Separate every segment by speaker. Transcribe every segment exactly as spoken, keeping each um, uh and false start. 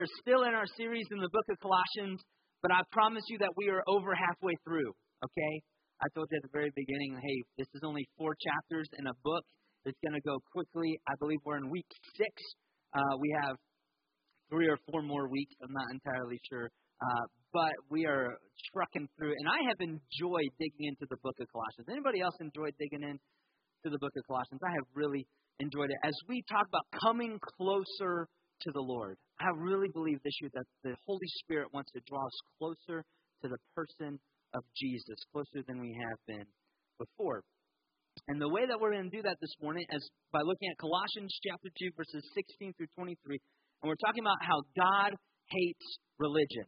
Speaker 1: We're still in our series in the book of Colossians, but I promise you that we are over halfway through, okay? I told you at the very beginning, hey, this is only four chapters in a book. It's going to go quickly. I believe we're in week six. Uh, we have three or four more weeks. I'm not entirely sure. Uh, but we are trucking through. And I have enjoyed digging into the book of Colossians. Anybody else enjoyed digging into the book of Colossians? I have really enjoyed it. As we talk about coming closer to the Lord, I really believe this year that the Holy Spirit wants to draw us closer to the person of Jesus, closer than we have been before. And the way that we're going to do that this morning is by looking at Colossians chapter two, verses sixteen through twenty-three. And we're talking about how God hates religion.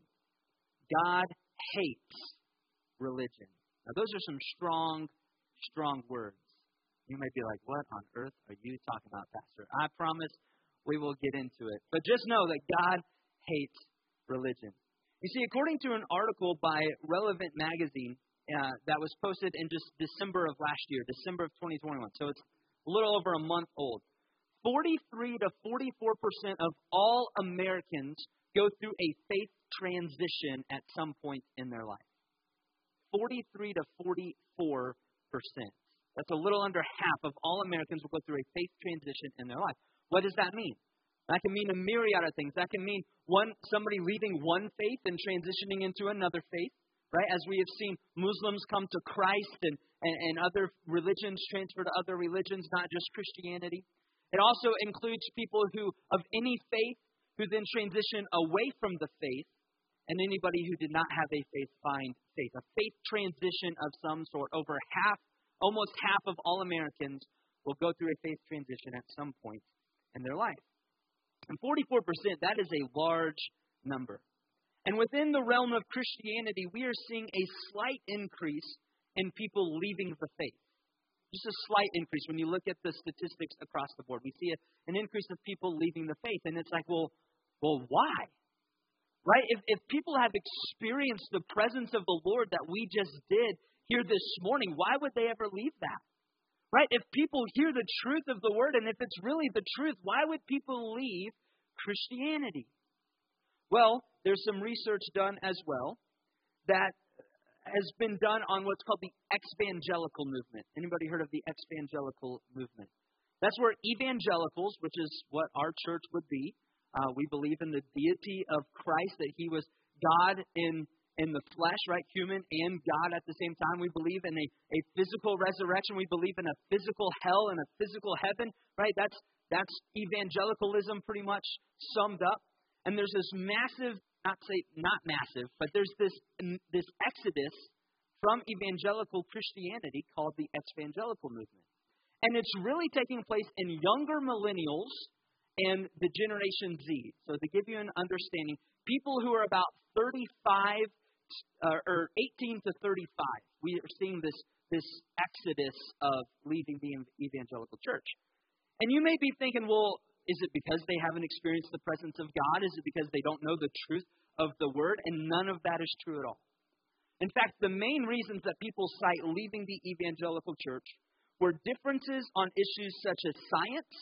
Speaker 1: God hates religion. Now, those are some strong, strong words. You may be like, what on earth are you talking about, Pastor? I promise we will get into it. But just know that God hates religion. You see, according to an article by Relevant Magazine uh, that was posted in just December of last year, December of twenty twenty-one, so it's a little over a month old, forty-three to forty-four percent of all Americans go through a faith transition at some point in their life. forty-three to forty-four percent. That's a little under half of all Americans will go through a faith transition in their life. What does that mean? That can mean a myriad of things. That can mean one somebody leaving one faith and transitioning into another faith, right? As we have seen Muslims come to Christ and, and, and other religions transfer to other religions, not just Christianity. It also includes people who, of any faith, who then transition away from the faith, and anybody who did not have a faith find faith. A faith transition of some sort. Over half, almost half of all Americans will go through a faith transition at some point in their life. And forty-four percent, that is a large number. And within the realm of Christianity, we are seeing a slight increase in people leaving the faith. Just a slight increase. When you look at the statistics across the board, we see a, an increase of people leaving the faith. And it's like, well, well, why? Right? If, if people have experienced the presence of the Lord that we just did here this morning, why would they ever leave that? Right? If people hear the truth of the Word, and if it's really the truth, why would people leave Christianity? Well, there's some research done as well that has been done on what's called the exvangelical movement. Anybody heard of the exvangelical movement? That's where evangelicals, which is what our church would be, uh, we believe in the deity of Christ, that He was God in in the flesh, right? Human and God at the same time. We believe in a, a physical resurrection. We believe in a physical hell and a physical heaven, right? That's that's evangelicalism pretty much summed up. And there's this massive, not say not massive, but there's this this exodus from evangelical Christianity called the exvangelical movement. And it's really taking place in younger millennials and the Generation Z. So to give you an understanding, people who are about thirty-five Uh, or eighteen to thirty-five, we are seeing this this exodus of leaving the evangelical church. And you may be thinking, well, is it because they haven't experienced the presence of God? Is it because they don't know the truth of the Word? And none of that is true at all. In fact, the main reasons that people cite leaving the evangelical church were differences on issues such as science,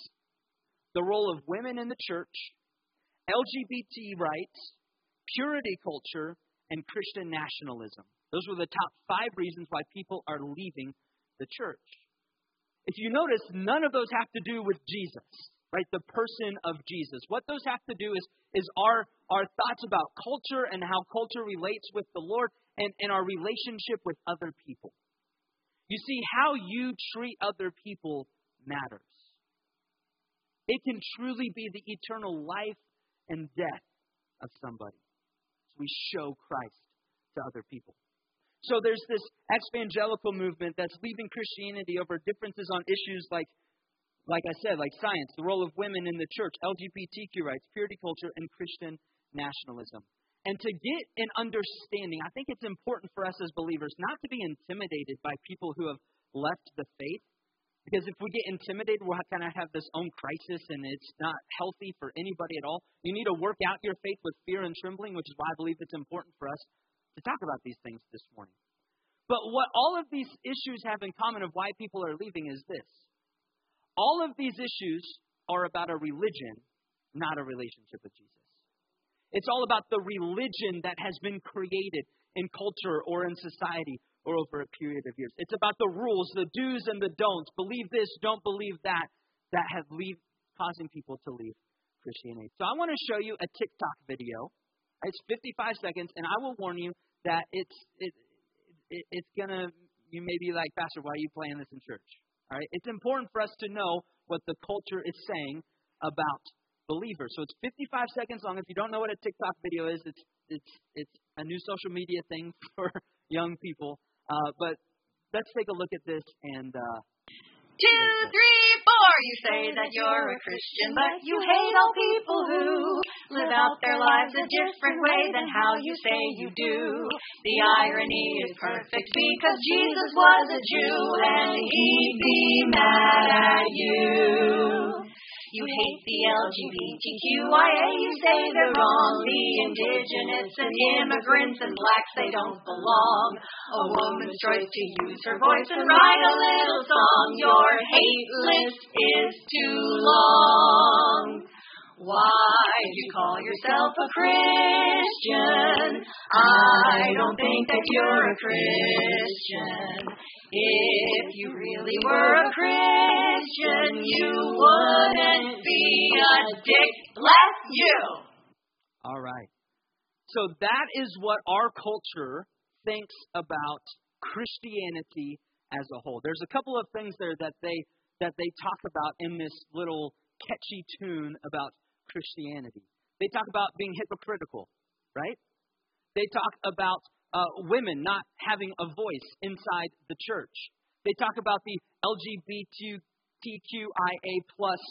Speaker 1: the role of women in the church, L G B T rights, purity culture, and Christian nationalism. Those were the top five reasons why people are leaving the church. If you notice, none of those have to do with Jesus, right? The person of Jesus. What those have to do is, is our, our thoughts about culture and how culture relates with the Lord and, and our relationship with other people. You see, how you treat other people matters. It can truly be the eternal life and death of somebody. We show Christ to other people. So there's this exvangelical movement that's leaving Christianity over differences on issues like, like I said, like science, the role of women in the church, L G B T Q rights, purity culture, and Christian nationalism. And to get an understanding, I think it's important for us as believers not to be intimidated by people who have left the faith. Because if we get intimidated, we'll kind of have this own crisis, and it's not healthy for anybody at all. You need to work out your faith with fear and trembling, which is why I believe it's important for us to talk about these things this morning. But what all of these issues have in common of why people are leaving is this. All of these issues are about a religion, not a relationship with Jesus. It's all about the religion that has been created in culture or in society or over a period of years. It's about the rules, the do's and the don'ts. Believe this, don't believe that, that have leave, causing people to leave Christianity. So I want to show you a TikTok video. It's fifty-five seconds, and I will warn you that it's it, it it's gonna. You may be like, Pastor, why are you playing this in church? All right, it's important for us to know what the culture is saying about believers. So it's fifty-five seconds long. If you don't know what a TikTok video is, it's it's it's a new social media thing for young people. Uh, but let's take a look at this and. Uh,
Speaker 2: Two, three, four. You say that you're a Christian, but you hate all people who live out their lives a different way than how you say you do. The irony is perfect because Jesus was a Jew and he'd be mad at you. You hate the L G B T Q I A, you say they're wrong. The indigenous and immigrants and blacks, they don't belong. A woman's choice to use her voice and write a little song. Your hate list is too long. Why do you call yourself a Christian? I don't think that you're a Christian. If you really were a Christian, you wouldn't be a dick. Bless you.
Speaker 1: All right. So that is what our culture thinks about Christianity as a whole. There's a couple of things there that they that they talk about in this little catchy tune about Christianity. They talk about being hypocritical, right? They talk about uh, women not having a voice inside the church. They talk about the L G B T Q I A plus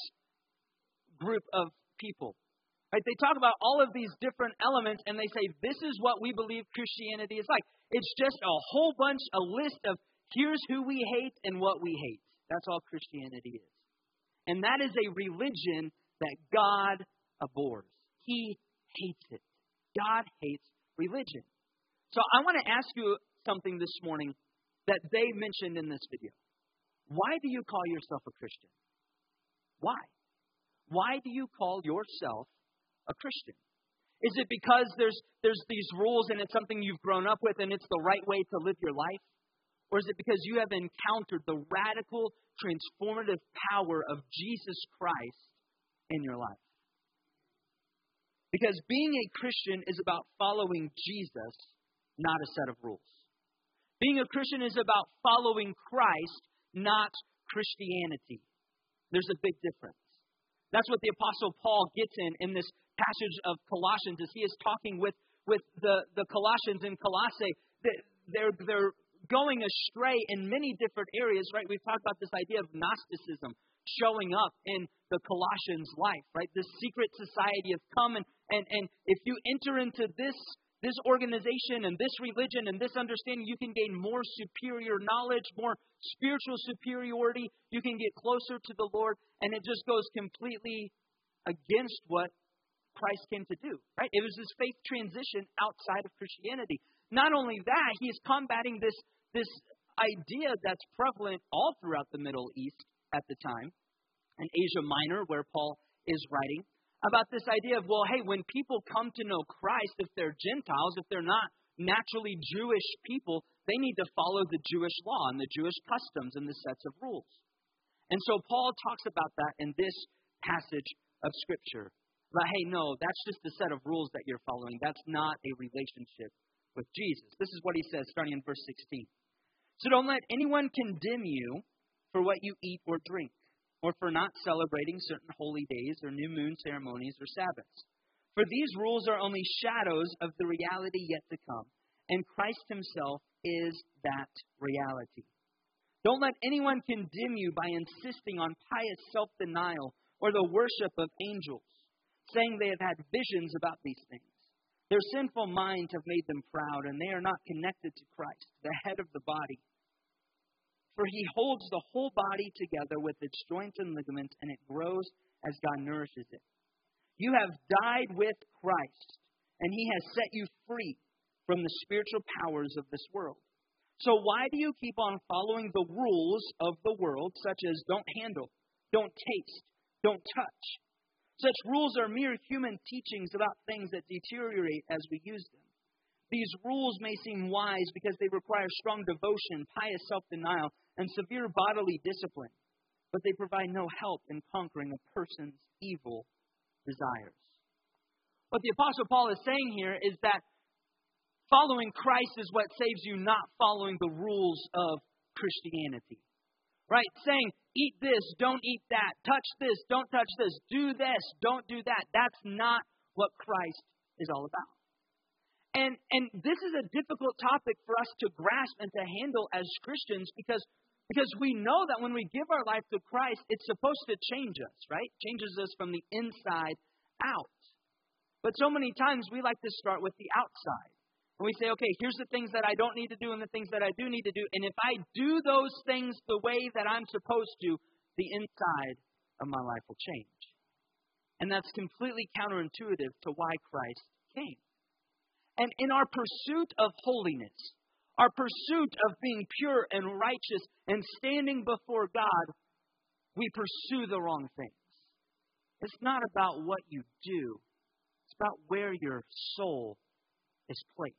Speaker 1: group of people. Right? They talk about all of these different elements, and they say, this is what we believe Christianity is like. It's just a whole bunch, a list of here's who we hate and what we hate. That's all Christianity is. And that is a religion that God abhors. He hates it. God hates religion. So I want to ask you something this morning that they mentioned in this video. Why do you call yourself a Christian? Why? Why do you call yourself a Christian? Is it because there's there's these rules and it's something you've grown up with and it's the right way to live your life? Or is it because you have encountered the radical, transformative power of Jesus Christ in your life? Because being a Christian is about following Jesus, not a set of rules. Being a Christian is about following Christ, not Christianity. There's a big difference. That's what the Apostle Paul gets in in this passage of Colossians as he is talking with, with the, the Colossians in Colossae. They're, they're going astray in many different areas, right? We've talked about this idea of Gnosticism showing up in the Colossians' life, right? This secret society has come, and, and, and if you enter into this this organization and this religion and this understanding, you can gain more superior knowledge, more spiritual superiority. You can get closer to the Lord, and it just goes completely against what Christ came to do, right? It was this faith transition outside of Christianity. Not only that, he is combating this, this idea that's prevalent all throughout the Middle East at the time, in Asia Minor, where Paul is writing, about this idea of, well, hey, when people come to know Christ, if they're Gentiles, if they're not naturally Jewish people, they need to follow the Jewish law and the Jewish customs and the sets of rules. And so Paul talks about that in this passage of Scripture. But hey, no, that's just a set of rules that you're following. That's not a relationship with Jesus. This is what he says, starting in verse sixteen. So don't let anyone condemn you for what you eat or drink, or for not celebrating certain holy days or new moon ceremonies or Sabbaths. For these rules are only shadows of the reality yet to come, and Christ himself is that reality. Don't let anyone condemn you by insisting on pious self-denial or the worship of angels, saying they have had visions about these things. Their sinful minds have made them proud, and they are not connected to Christ, the head of the body. For he holds the whole body together with its joints and ligaments, and it grows as God nourishes it. You have died with Christ, and he has set you free from the spiritual powers of this world. So why do you keep on following the rules of the world, such as don't handle, don't taste, don't touch? Such rules are mere human teachings about things that deteriorate as we use them. These rules may seem wise because they require strong devotion, pious self-denial, and severe bodily discipline, but they provide no help in conquering a person's evil desires. What the Apostle Paul is saying here is that following Christ is what saves you, not following the rules of Christianity. Right? Saying, eat this, don't eat that, touch this, don't touch this, do this, don't do that. That's not what Christ is all about. And and this is a difficult topic for us to grasp and to handle as Christians because, because we know that when we give our life to Christ, it's supposed to change us, right? Changes us from the inside out. But so many times we like to start with the outside. And we say, okay, here's the things that I don't need to do and the things that I do need to do. And if I do those things the way that I'm supposed to, the inside of my life will change. And that's completely counterintuitive to why Christ came. And in our pursuit of holiness, our pursuit of being pure and righteous and standing before God, we pursue the wrong things. It's not about what you do. It's about where your soul is placed.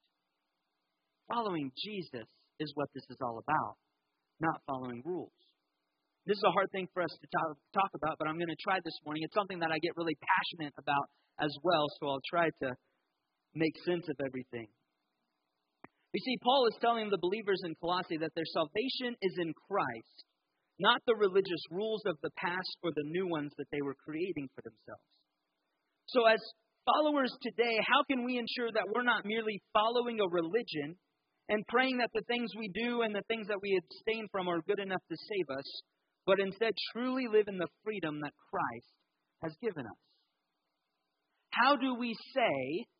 Speaker 1: Following Jesus is what this is all about, not following rules. This is a hard thing for us to talk, talk about, but I'm going to try this morning. It's something that I get really passionate about as well, so I'll try to make sense of everything. You see, Paul is telling the believers in Colossae that their salvation is in Christ, not the religious rules of the past or the new ones that they were creating for themselves. So as followers today, how can we ensure that we're not merely following a religion and praying that the things we do and the things that we abstain from are good enough to save us, but instead truly live in the freedom that Christ has given us? How do we say,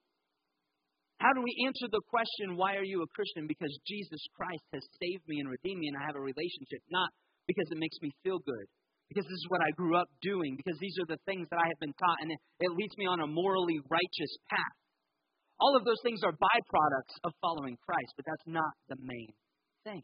Speaker 1: how do we answer the question, why are you a Christian? Because Jesus Christ has saved me and redeemed me and I have a relationship, not because it makes me feel good, because this is what I grew up doing, because these are the things that I have been taught and it, it leads me on a morally righteous path. All of those things are byproducts of following Christ, but that's not the main thing.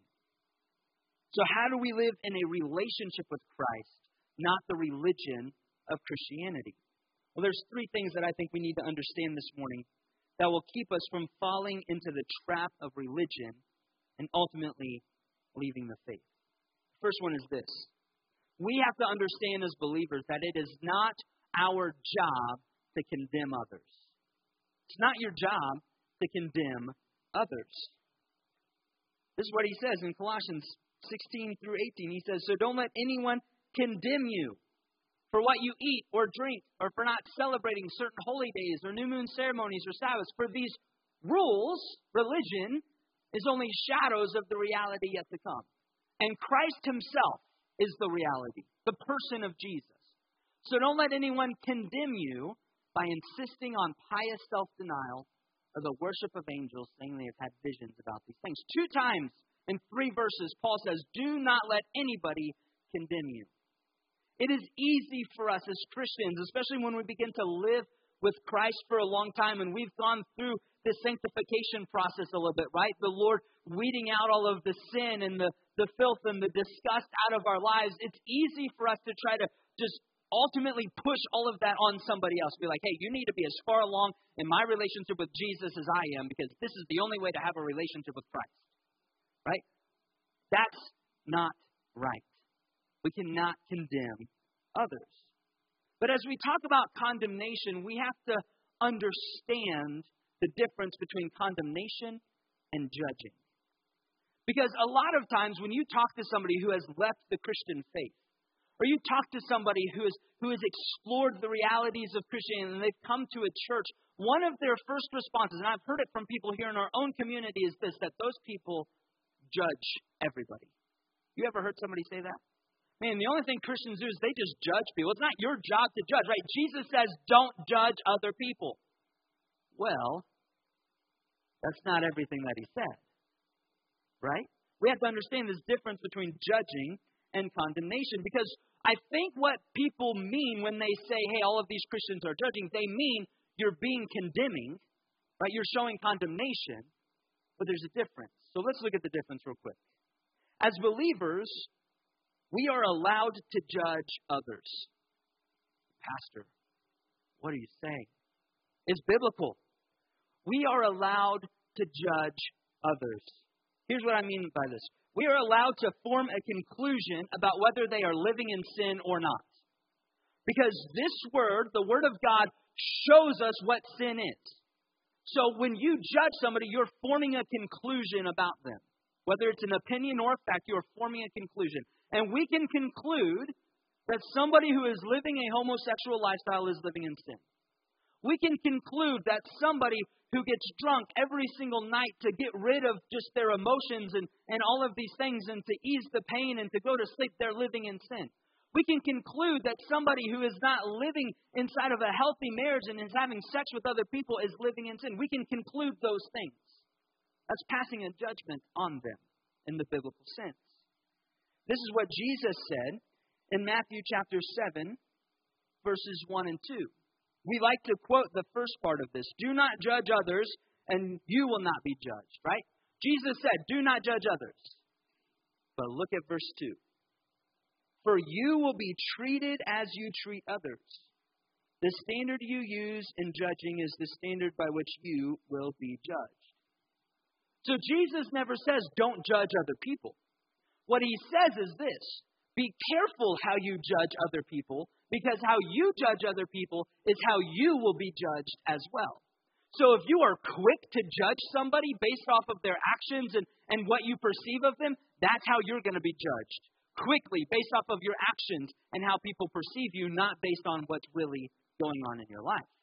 Speaker 1: So how do we live in a relationship with Christ, not the religion of Christianity? Well, there's three things that I think we need to understand this morning that will keep us from falling into the trap of religion and ultimately leaving the faith. The first one is this. We have to understand as believers that it is not our job to condemn others. It's not your job to condemn others. This is what he says in Colossians sixteen through eighteen. He says, so don't let anyone condemn you for what you eat or drink, or for not celebrating certain holy days or new moon ceremonies or Sabbaths. For these rules, religion, is only shadows of the reality yet to come. And Christ himself is the reality, the person of Jesus. So don't let anyone condemn you by insisting on pious self-denial or the worship of angels, saying they have had visions about these things. Two times in three verses, Paul says, do not let anybody condemn you. It is easy for us as Christians, especially when we begin to live with Christ for a long time and we've gone through the sanctification process a little bit, right? The Lord weeding out all of the sin and the, the filth and the disgust out of our lives. It's easy for us to try to just ultimately push all of that on somebody else. Be like, hey, you need to be as far along in my relationship with Jesus as I am, because this is the only way to have a relationship with Christ. Right? That's not right. We cannot condemn others. But as we talk about condemnation, we have to understand the difference between condemnation and judging. Because a lot of times when you talk to somebody who has left the Christian faith, or you talk to somebody who is who has explored the realities of Christianity and they've come to a church, one of their first responses, and I've heard it from people here in our own community, is this, that those people judge everybody. You ever heard somebody say that? Man, the only thing Christians do is they just judge people. It's not your job to judge, right? Jesus says, don't judge other people. Well, that's not everything that he said, right? We have to understand this difference between judging and condemnation, because I think what people mean when they say, hey, all of these Christians are judging, they mean you're being condemning, right? You're showing condemnation, but there's a difference. So let's look at the difference real quick. As believers, we are allowed to judge others. Pastor, What are you saying? It's biblical. We are allowed to judge others. Here's what I mean by this. We are allowed to form a conclusion about whether they are living in sin or not. Because this word, the Word of God, shows us what sin is. So when you judge somebody, you're forming a conclusion about them. Whether it's an opinion or a fact, you're forming a conclusion. And we can conclude that somebody who is living a homosexual lifestyle is living in sin. We can conclude that somebody who gets drunk every single night to get rid of just their emotions and, and all of these things and to ease the pain and to go to sleep, they're living in sin. We can conclude that somebody who is not living inside of a healthy marriage and is having sex with other people is living in sin. We can conclude those things. That's passing a judgment on them in the biblical sense. This is what Jesus said in Matthew chapter seven, verses one and two. We like to quote the first part of this. Do not judge others, and you will not be judged, right? Jesus said, do not judge others. But look at verse two. For you will be treated as you treat others. The standard you use in judging is the standard by which you will be judged. So Jesus never says, don't judge other people. What he says is this. Be careful how you judge other people, because how you judge other people is how you will be judged as well. So if you are quick to judge somebody based off of their actions and, and what you perceive of them, that's how you're going to be judged. Quickly, based off of your actions and how people perceive you, not based on what's really going on in your life.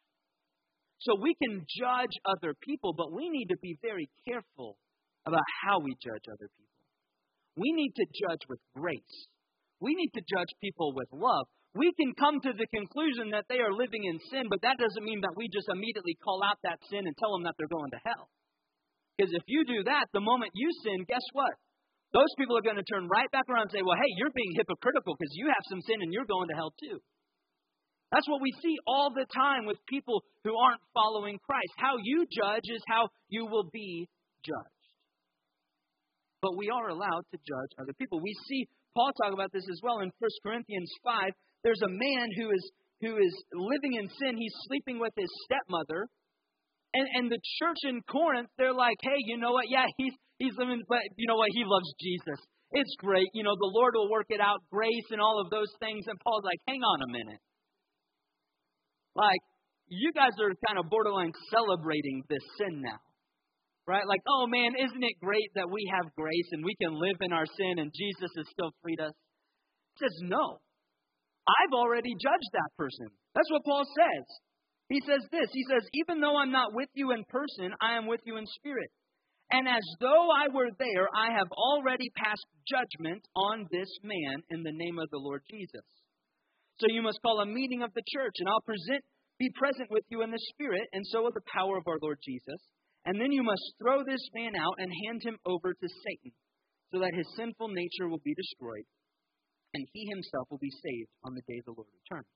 Speaker 1: So we can judge other people, but we need to be very careful about how we judge other people. We need to judge with grace. We need to judge people with love. We can come to the conclusion that they are living in sin, but that doesn't mean that we just immediately call out that sin and tell them that they're going to hell. Because if you do that, the moment you sin, guess what? Those people are going to turn right back around and say, well, hey, you're being hypocritical because you have some sin and you're going to hell too. That's what we see all the time with people who aren't following Christ. How you judge is how you will be judged. But we are allowed to judge other people. We see Paul talk about this as well in First Corinthians five. There's a man who is who is living in sin. He's sleeping with his stepmother. And, and the church in Corinth, they're like, hey, you know what? Yeah, he's he's living, but you know what? He loves Jesus. It's great. You know, the Lord will work it out, grace and all of those things. And Paul's like, hang on a minute. Like, you guys are kind of borderline celebrating this sin now. Right? Like, oh man, isn't it great that we have grace and we can live in our sin and Jesus has still freed us? He says, no. I've already judged that person. That's what Paul says. He says this. He says, even though I'm not with you in person, I am with you in spirit. And as though I were there, I have already passed judgment on this man in the name of the Lord Jesus. So you must call a meeting of the church, and I'll present, be present with you in the spirit, and so with the power of our Lord Jesus. And then you must throw this man out and hand him over to Satan, so that his sinful nature will be destroyed, and he himself will be saved on the day the Lord returns.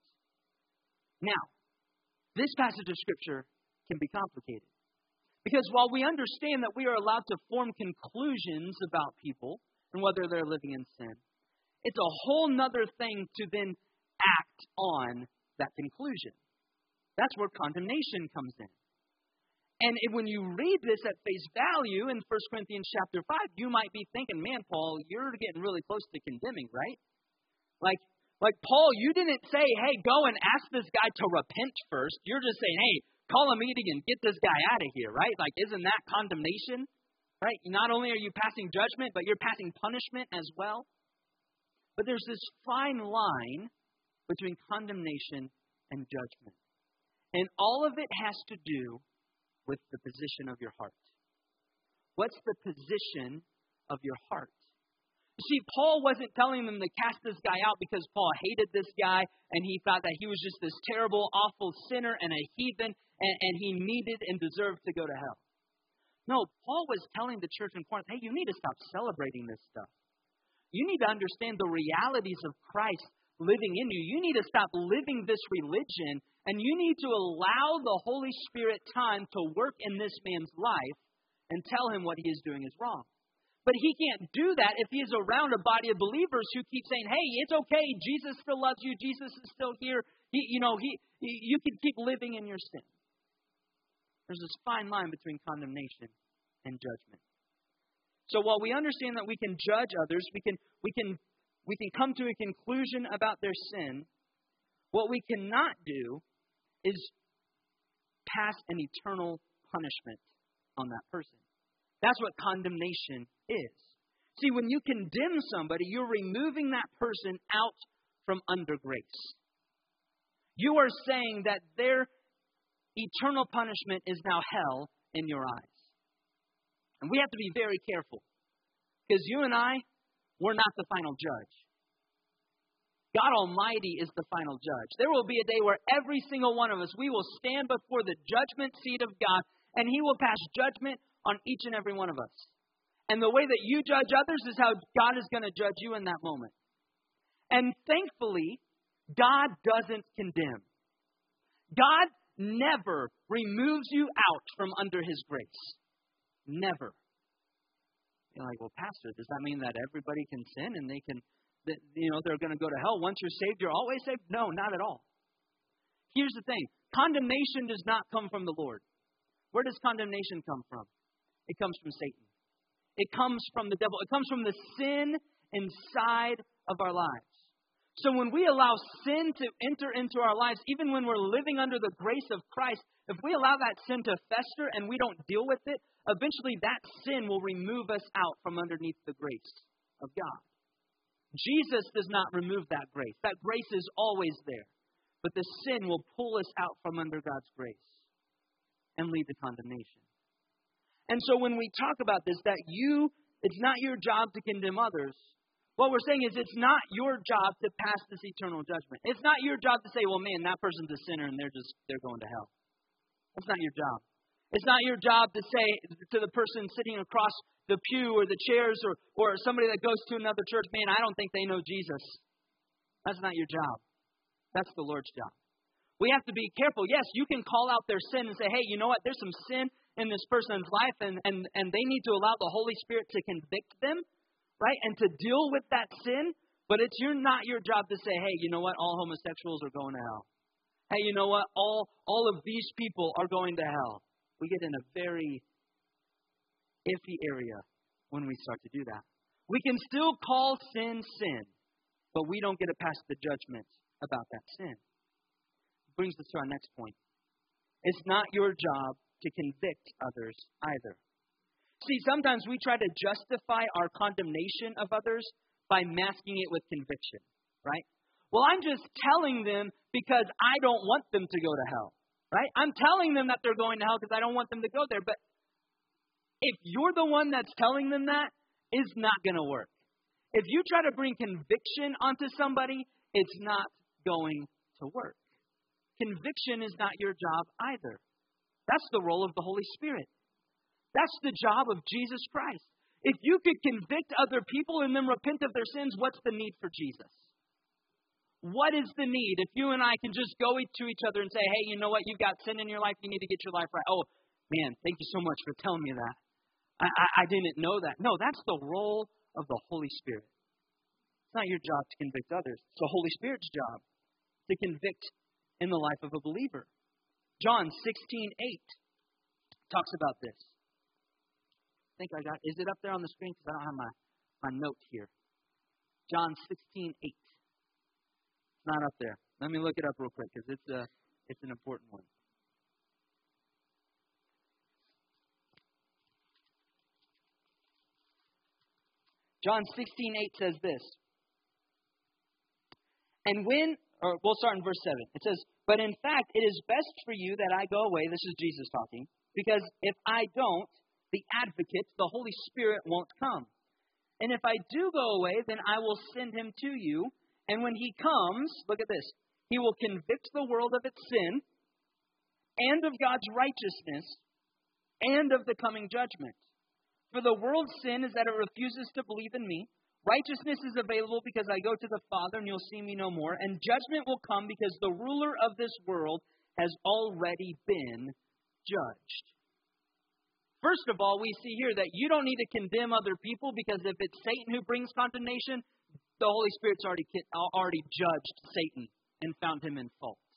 Speaker 1: Now, this passage of Scripture can be complicated. Because while we understand that we are allowed to form conclusions about people and whether they're living in sin, it's a whole nother thing to then act on that conclusion. That's where condemnation comes in. And when you read this at face value in First Corinthians chapter five, you might be thinking, man, Paul, you're getting really close to condemning, right? Like, like Paul, you didn't say, hey, go and ask this guy to repent first. You're just saying, hey, call a meeting and get this guy out of here, right? Like, isn't that condemnation? Right? Not only are you passing judgment, but you're passing punishment as well. But there's this fine line between condemnation and judgment. And all of it has to do with the position of your heart. What's the position of your heart? You see, Paul wasn't telling them to cast this guy out because Paul hated this guy and he thought that he was just this terrible, awful sinner and a heathen and, and he needed and deserved to go to hell. No, Paul was telling the church in Corinth, hey, you need to stop celebrating this stuff. You need to understand the realities of Christ living in you. You need to stop living this religion, and you need to allow the Holy Spirit time to work in this man's life and tell him what he is doing is wrong. But he can't do that if he is around a body of believers who keep saying, hey, it's okay, Jesus still loves you, Jesus is still here, He, you know, he, you can keep living in your sin. There's this fine line between condemnation and judgment. So while we understand that we can judge others, we can we can we can come to a conclusion about their sin, what we cannot do is pass an eternal punishment on that person. That's what condemnation is. See, when you condemn somebody, you're removing that person out from under grace. You are saying that their eternal punishment is now hell in your eyes. And we have to be very careful. Because you and I, we're not the final judge. God Almighty is the final judge. There will be a day where every single one of us, we will stand before the judgment seat of God, and He will pass judgment on each and every one of us. And the way that you judge others is how God is going to judge you in that moment. And thankfully, God doesn't condemn. God never removes you out from under His grace. Never. You're like, well, Pastor, does that mean that everybody can sin and they can, that, you know, they're going to go to hell? Once you're saved, you're always saved? No, not at all. Here's the thing. Condemnation does not come from the Lord. Where does condemnation come from? It comes from Satan. It comes from the devil. It comes from the sin inside of our lives. So when we allow sin to enter into our lives, even when we're living under the grace of Christ, if we allow that sin to fester and we don't deal with it, eventually that sin will remove us out from underneath the grace of God. Jesus does not remove that grace. That grace is always there. But the sin will pull us out from under God's grace and lead to condemnation. And so when we talk about this, that you, it's not your job to condemn others. What we're saying is it's not your job to pass this eternal judgment. It's not your job to say, well, man, that person's a sinner and they're just, they're going to hell. That's not your job. It's not your job to say to the person sitting across the pew or the chairs or, or somebody that goes to another church, man, I don't think they know Jesus. That's not your job. That's the Lord's job. We have to be careful. Yes, you can call out their sin and say, hey, you know what? There's some sin in this person's life and, and, and they need to allow the Holy Spirit to convict them, right? And to deal with that sin. But it's you're not your job to say, hey, you know what? All homosexuals are going to hell. Hey, you know what? All, all of these people are going to hell. We get in a very iffy area when we start to do that. We can still call sin sin, but we don't get to pass the judgment about that sin. Brings us to our next point. It's not your job to convict others either. See, sometimes we try to justify our condemnation of others by masking it with conviction, right? Well, I'm just telling them because I don't want them to go to hell, right? I'm telling them that they're going to hell because I don't want them to go there. But if you're the one that's telling them that, it's not going to work. If you try to bring conviction onto somebody, it's not going to work. Conviction is not your job either. That's the role of the Holy Spirit. That's the job of Jesus Christ. If you could convict other people and then repent of their sins, what's the need for Jesus? What is the need if you and I can just go to each other and say, hey, you know what? You've got sin in your life. You need to get your life right. Oh, man, thank you so much for telling me that. I, I, I didn't know that. No, that's the role of the Holy Spirit. It's not your job to convict others. It's the Holy Spirit's job to convict in the life of a believer. John sixteen eight talks about this. I think I got, is it up there on the screen? Because I don't have my, my note here. John sixteen eight. It's not up there. Let me look it up real quick because it's, a, it's an important one. John sixteen eight says this. And when, or we'll start in verse seven. It says, but in fact, it is best for you that I go away. This is Jesus talking. Because if I don't, the advocate, the Holy Spirit, won't come. And if I do go away, then I will send him to you. And when he comes, look at this, he will convict the world of its sin and of God's righteousness and of the coming judgment. For the world's sin is that it refuses to believe in me. Righteousness is available because I go to the Father and you'll see me no more. And judgment will come because the ruler of this world has already been judged. First of all, we see here that you don't need to condemn other people because if it's Satan who brings condemnation, the Holy Spirit's already already judged Satan and found him in fault.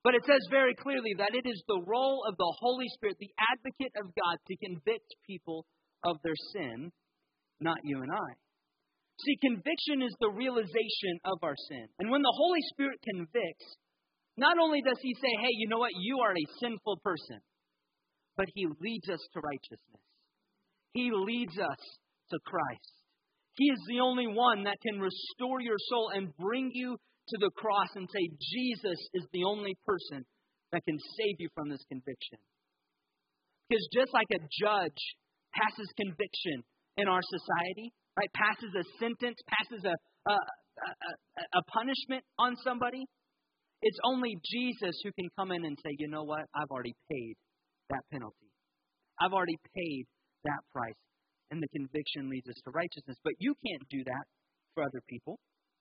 Speaker 1: But it says very clearly that it is the role of the Holy Spirit, the advocate of God, to convict people of their sin, not you and I. See, conviction is the realization of our sin. And when the Holy Spirit convicts, not only does He say, hey, you know what, you are a sinful person, but He leads us to righteousness. He leads us to Christ. He is the only one that can restore your soul and bring you to the cross and say, Jesus is the only person that can save you from this conviction. Because just like a judge passes conviction in our society, right, passes a sentence, passes a, a, a, a punishment on somebody, it's only Jesus who can come in and say, you know what, I've already paid that penalty. I've already paid that price. And the conviction leads us to righteousness. But you can't do that for other people.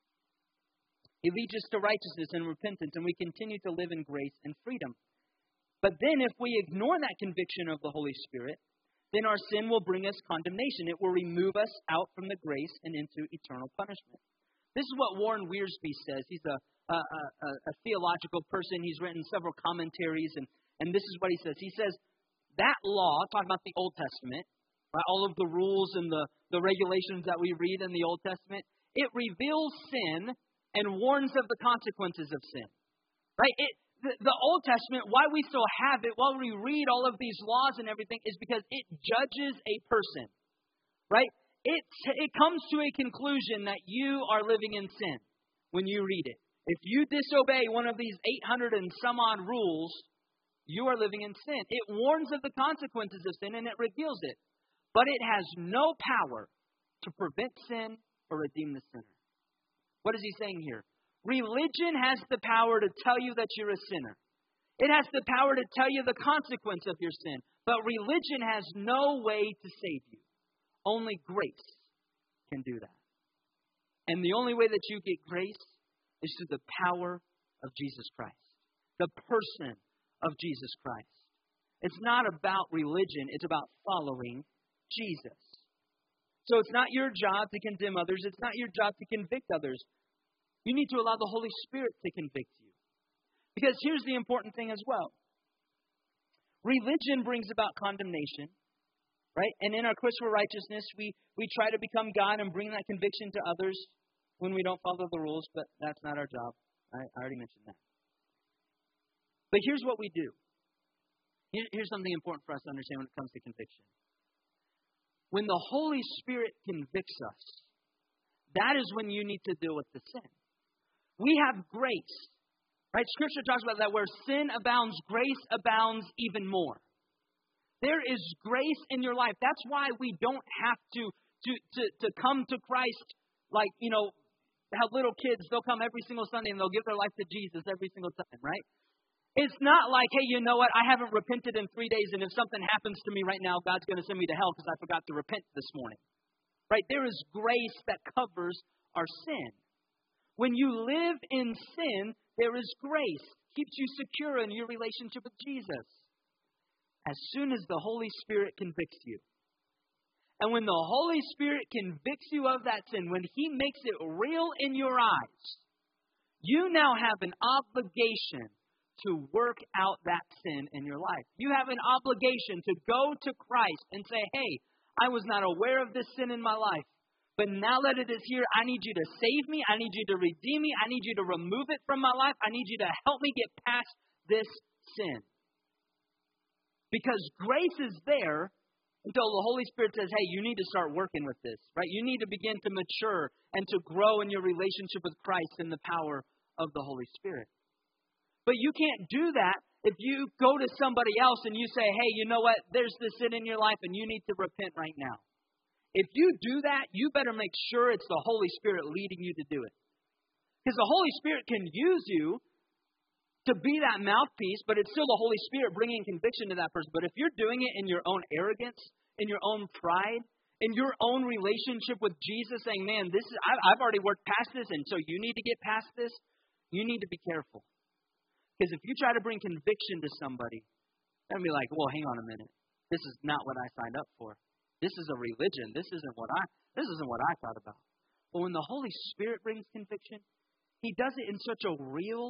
Speaker 1: It leads us to righteousness and repentance, and we continue to live in grace and freedom. But then if we ignore that conviction of the Holy Spirit, then our sin will bring us condemnation. It will remove us out from the grace and into eternal punishment. This is what Warren Wiersbe says. He's a, a, a, a theological person. He's written several commentaries, and, and this is what he says. He says, that law, talking about the Old Testament, right, all of the rules and the, the regulations that we read in the Old Testament, it reveals sin and warns of the consequences of sin. Right? It, the, the Old Testament, why we still have it, while we read all of these laws and everything, is because it judges a person. Right? It, it comes to a conclusion that you are living in sin when you read it. If you disobey one of these eight hundred and some odd rules, you are living in sin. It warns of the consequences of sin and it reveals it. But it has no power to prevent sin or redeem the sinner. What is he saying here? Religion has the power to tell you that you're a sinner. It has the power to tell you the consequence of your sin. But religion has no way to save you. Only grace can do that. And the only way that you get grace is through the power of Jesus Christ. The person of Jesus Christ. It's not about religion. It's about following Jesus. So it's not your job to condemn others. It's not your job to convict others. You need to allow the Holy Spirit to convict you. Because here's the important thing as well. Religion brings about condemnation, right? And in our quest for righteousness, we, we try to become God and bring that conviction to others when we don't follow the rules, but that's not our job. I, I already mentioned that. But here's what we do. Here, here's something important for us to understand when it comes to conviction. When the Holy Spirit convicts us, that is when you need to deal with the sin. We have grace, right? Scripture talks about that where sin abounds, grace abounds even more. There is grace in your life. That's why we don't have to, to, to, to come to Christ like, you know, how little kids, they'll come every single Sunday and they'll give their life to Jesus every single time, right? It's not like, hey, you know what, I haven't repented in three days, and if something happens to me right now, God's going to send me to hell because I forgot to repent this morning. Right? There is grace that covers our sin. When you live in sin, there is grace. Keeps you secure in your relationship with Jesus. As soon as the Holy Spirit convicts you. And when the Holy Spirit convicts you of that sin, when He makes it real in your eyes, you now have an obligation to work out that sin in your life. You have an obligation to go to Christ and say, hey, I was not aware of this sin in my life, but now that it is here, I need you to save me. I need you to redeem me. I need you to remove it from my life. I need you to help me get past this sin. Because grace is there until the Holy Spirit says, hey, you need to start working with this, right? You need to begin to mature and to grow in your relationship with Christ in the power of the Holy Spirit. But you can't do that if you go to somebody else and you say, hey, you know what, there's this sin in your life and you need to repent right now. If you do that, you better make sure it's the Holy Spirit leading you to do it. Because the Holy Spirit can use you to be that mouthpiece, but it's still the Holy Spirit bringing conviction to that person. But if you're doing it in your own arrogance, in your own pride, in your own relationship with Jesus, saying, man, this is I've already worked past this, and so you need to get past this, you need to be careful. Because if you try to bring conviction to somebody, they'll be like, well, hang on a minute. This is not what I signed up for. This is a religion. This isn't what I this isn't what I thought about. But when the Holy Spirit brings conviction, He does it in such a real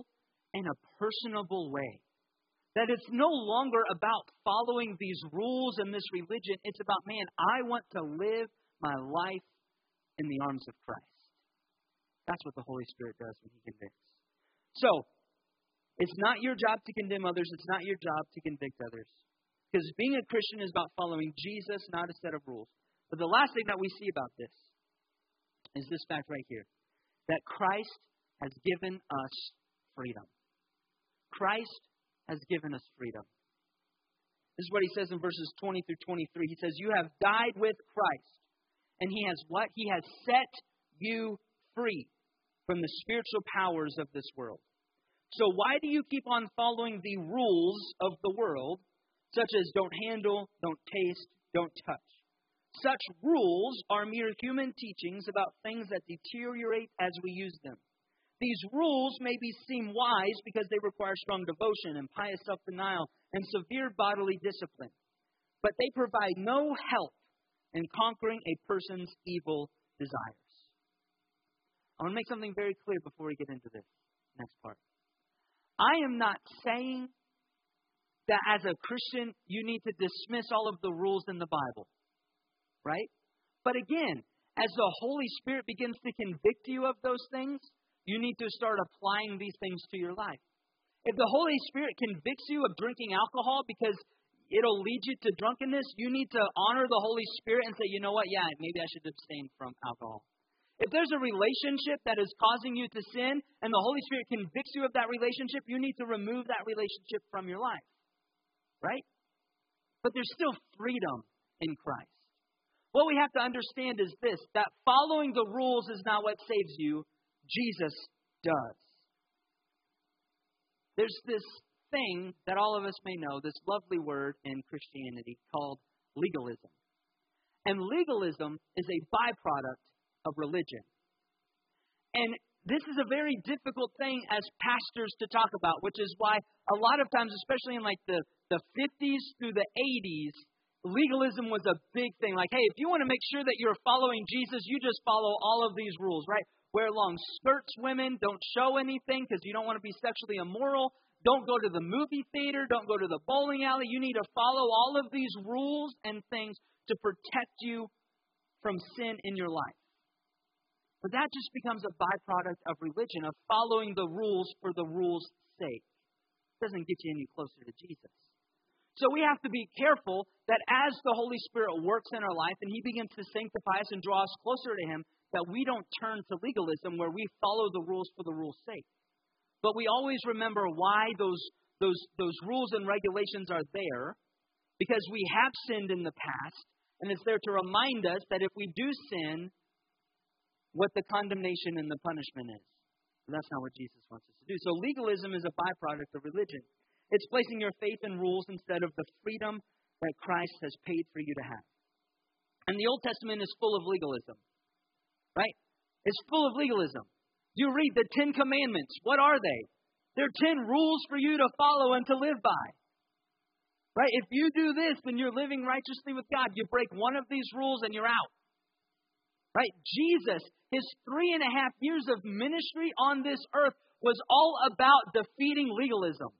Speaker 1: in a personable way. That it's no longer about following these rules and this religion. It's about, man, I want to live my life in the arms of Christ. That's what the Holy Spirit does when He convicts. So, it's not your job to condemn others. It's not your job to convict others. Because being a Christian is about following Jesus, not a set of rules. But the last thing that we see about this is this fact right here. That Christ has given us freedom. Christ has given us freedom. This is what He says in verses twenty through twenty-three. He says, you have died with Christ. And He has what? He has set you free from the spiritual powers of this world. So why do you keep on following the rules of the world, such as don't handle, don't taste, don't touch? Such rules are mere human teachings about things that deteriorate as we use them. These rules maybe seem wise because they require strong devotion and pious self-denial and severe bodily discipline. But they provide no help in conquering a person's evil desires. I want to make something very clear before we get into this next part. I am not saying that as a Christian you need to dismiss all of the rules in the Bible. Right? But again, as the Holy Spirit begins to convict you of those things, you need to start applying these things to your life. If the Holy Spirit convicts you of drinking alcohol because it'll lead you to drunkenness, you need to honor the Holy Spirit and say, you know what, yeah, maybe I should abstain from alcohol. If there's a relationship that is causing you to sin and the Holy Spirit convicts you of that relationship, you need to remove that relationship from your life. Right? But there's still freedom in Christ. What we have to understand is this, that following the rules is not what saves you. Jesus does. There's this thing that all of us may know, this lovely word in Christianity called legalism. And legalism is a byproduct of religion. And this is a very difficult thing as pastors to talk about, which is why a lot of times, especially in like the, the fifties through the eighties, legalism was a big thing. Like, hey, if you want to make sure that you're following Jesus, you just follow all of these rules, right? Wear long skirts, women. Don't show anything because you don't want to be sexually immoral. Don't go to the movie theater. Don't go to the bowling alley. You need to follow all of these rules and things to protect you from sin in your life. But that just becomes a byproduct of religion, of following the rules for the rules' sake. It doesn't get you any closer to Jesus. So we have to be careful that as the Holy Spirit works in our life and He begins to sanctify us and draw us closer to Him, that we don't turn to legalism where we follow the rules for the rules' sake. But we always remember why those, those, those rules and regulations are there, because we have sinned in the past, and it's there to remind us that if we do sin, what the condemnation and the punishment is. And that's not what Jesus wants us to do. So legalism is a byproduct of religion. It's placing your faith in rules instead of the freedom that Christ has paid for you to have. And the Old Testament is full of legalism. Right? It's full of legalism. You read the Ten Commandments. What are they? They're ten rules for you to follow and to live by. Right? If you do this, then you're living righteously with God. You break one of these rules and you're out. Right? Jesus, His three and a half years of ministry on this earth was all about defeating legalism.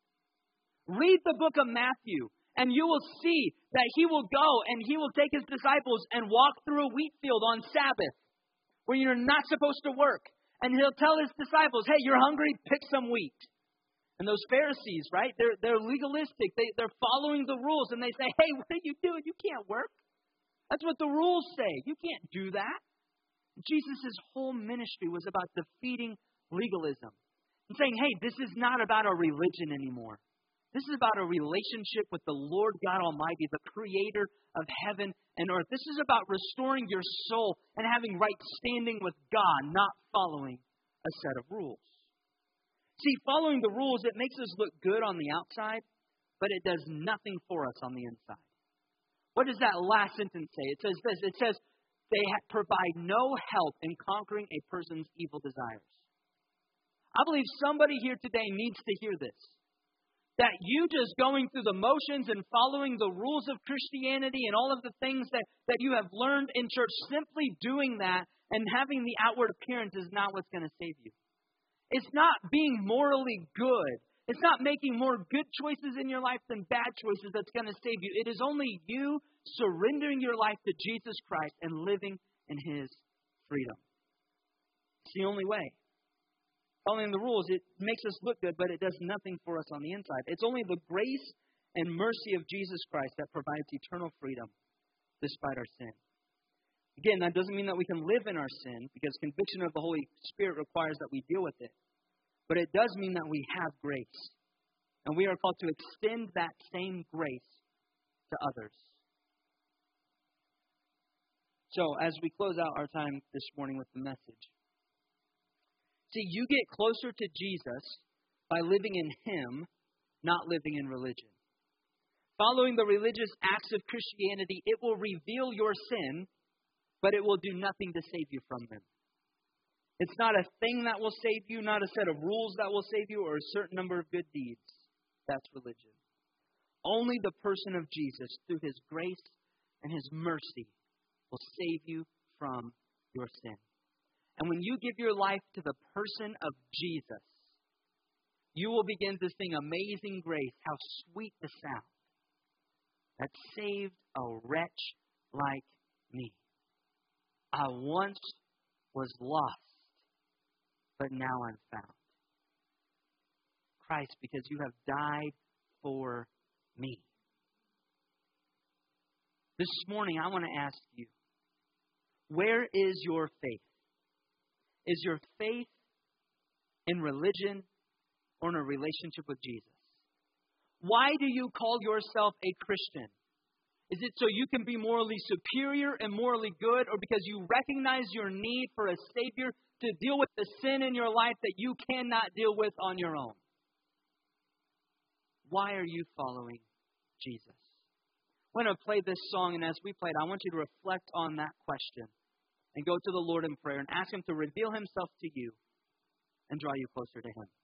Speaker 1: Read the book of Matthew, and you will see that He will go and He will take His disciples and walk through a wheat field on Sabbath, where you're not supposed to work. And He'll tell His disciples, hey, you're hungry, pick some wheat. And those Pharisees, right, they're, they're legalistic. They, they're following the rules, and they say, hey, what are you doing? You can't work. That's what the rules say. You can't do that. Jesus' whole ministry was about defeating legalism and saying, hey, this is not about a religion anymore. This is about a relationship with the Lord God Almighty, the creator of heaven and earth. This is about restoring your soul and having right standing with God, not following a set of rules. See, following the rules, it makes us look good on the outside, but it does nothing for us on the inside. What does that last sentence say? It says this. It says, they provide no help in conquering a person's evil desires. I believe somebody here today needs to hear this. That you just going through the motions and following the rules of Christianity and all of the things that, that you have learned in church, simply doing that and having the outward appearance is not what's going to save you. It's not being morally good. It's not making more good choices in your life than bad choices that's going to save you. It is only you surrendering your life to Jesus Christ and living in His freedom. It's the only way. Following the rules, it makes us look good, but it does nothing for us on the inside. It's only the grace and mercy of Jesus Christ that provides eternal freedom despite our sin. Again, that doesn't mean that we can live in our sin, because conviction of the Holy Spirit requires that we deal with it. But it does mean that we have grace. And we are called to extend that same grace to others. So, as we close out our time this morning with the message, see, you get closer to Jesus by living in Him, not living in religion. Following the religious acts of Christianity, it will reveal your sin, but it will do nothing to save you from them. It's not a thing that will save you, not a set of rules that will save you, or a certain number of good deeds. That's religion. Only the person of Jesus, through His grace and His mercy, will save you from your sin. And when you give your life to the person of Jesus, you will begin to sing Amazing Grace, how sweet the sound that saved a wretch like me. I once was lost, but now I'm found. Christ, because you have died for me. This morning, I want to ask you, where is your faith? Is your faith in religion or in a relationship with Jesus? Why do you call yourself a Christian? Is it so you can be morally superior and morally good, or because you recognize your need for a Savior to deal with the sin in your life that you cannot deal with on your own? Why are you following Jesus? I'm going to play this song, and as we play it, I want you to reflect on that question and go to the Lord in prayer and ask Him to reveal Himself to you and draw you closer to Him.